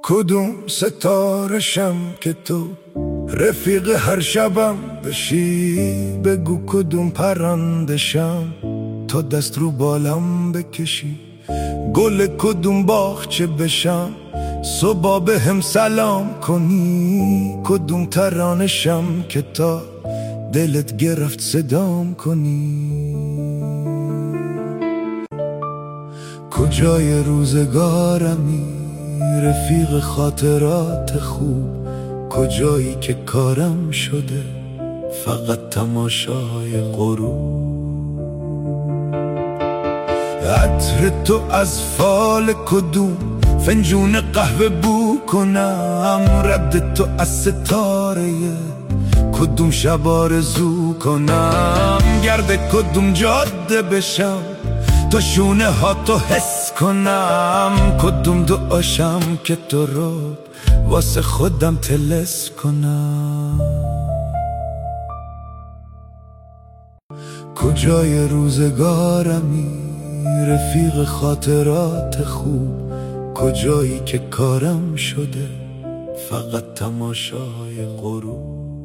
کدوم ستارشم که تو رفیق هر شبم بشی؟ بگو کدوم پرندشم تا دست رو بالم بکشی؟ گل کدوم باغچه بشم صبح به هم سلام کنی؟ کدوم ترانشم که تا دلت گرفت صدام کنی؟ کجای روزگارمی رفیق خاطرات خوب؟ کجایی که کارم شده فقط تماشای غروب؟ عطر تو از فال کدوم فنجون قهوه بو کنم؟ رد تو از ستاره کدوم شب آرزو کنم؟ گرد کدوم جاده بشم تا شونه ها تو حس کنم؟ کدوم دعاشم که تو رو واسه خودم طلس کنم؟ کجای روزگارمی رفیق خاطرات خوب؟ کجایی که کارم شده فقط تماشای غروب؟